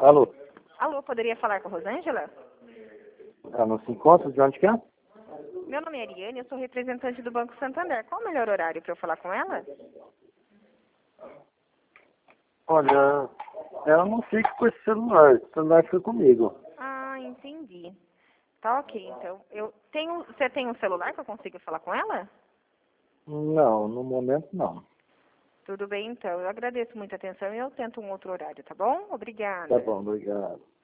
Alô? Alô, poderia falar com a Rosângela? Ela não se encontra? De onde que é? Meu nome é Ariane, eu sou representante do Banco Santander. Qual o melhor horário para eu falar com ela? Olha, ela não fica com esse celular. O celular fica comigo. Ah, entendi. Tá ok, então. Você tem um celular que eu consiga falar com ela? Não, no momento não. Tudo bem, então. Eu agradeço muita atenção e eu tento um outro horário, tá bom? Tá Obrigada. bom, obrigado.